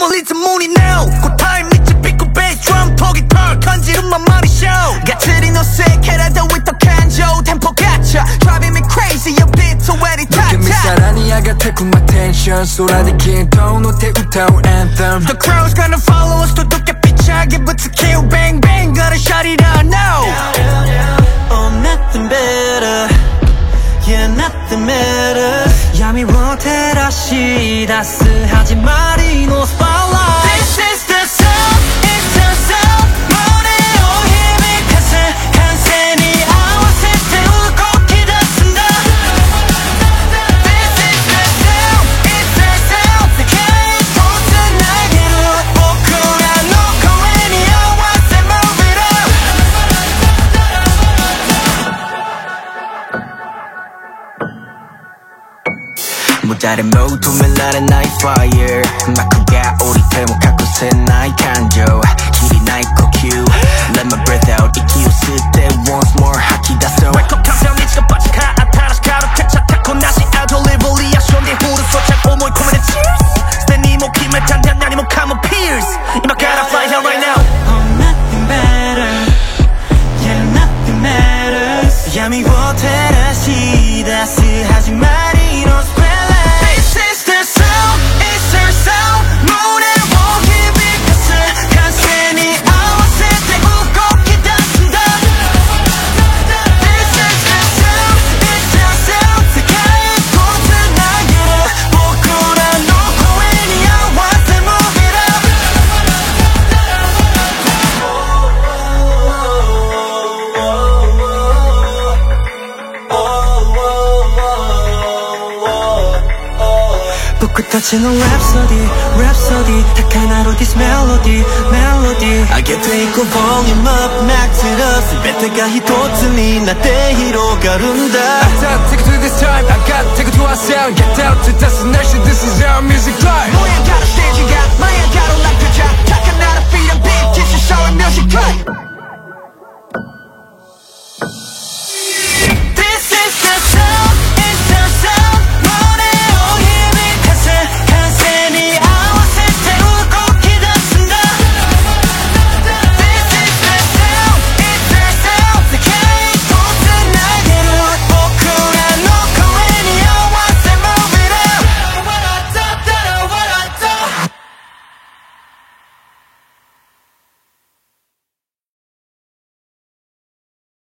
멀리 문이 now 고타임 밑에 삐꾸 베이스 드럼 포기 털 건지름만 말이 show 가트린 옷에 캐라도 with the canjo 템포 갇혀 driving me crazy your beat so very tight Look at me 사랑이 I got take my attention 쏟아내긴 톤 옷에 웃다운 anthem The crowd's gonna follow us 또 두께 삐차게부터 kill bang bang gonna shut it down now Oh nothing better Yeah nothing matters 야미 못해라 시 따스하지 말이 no spotlight This is the sound it's the sound 머리로 힘이 가득한 셈이 아와세 태우고 기다린다 This is the sound it's the sound 세계의 모든 날개로 포크라 놓고 any 아와세 move it up 모자란 모둠을 나는 나의 fire 마크가 우리 대목할 곳에 나의 간조 길이 나의 q Let my breath out 이기 웃을 때 once more 하키 다써 Wake up countdown 니치가 빠지카 아타라시 가로태 차타코 나시 out 올리볼리아 손대 후르 소착 오모이 코메디 cheers 스탠이 목힘을 단단 나니 목함은 pierce 이마 gotta fly here right now Oh nothing better Yeah nothing matters 야미 못해라 시 따스하지 말이 no spotlight This is the sound, it's the sound 문에 목이 비까스한 셈이 아와세 태우고 기다린다 This is the sound, it's the sound 세계의 모든 날개로 포크라 놓고 any 아와세 move it up 붓고 터치는 rhapsody rhapsody 딱 하나로 this melody melody I get to equal volume up max it up全てが一つになって広がるんだ I gotta take it to this time I gotta take it to our sound Get down to destination This is our music life 모양가로 스테이지가 마약가로 난 그자 착한 나라 beat and beat This is our music life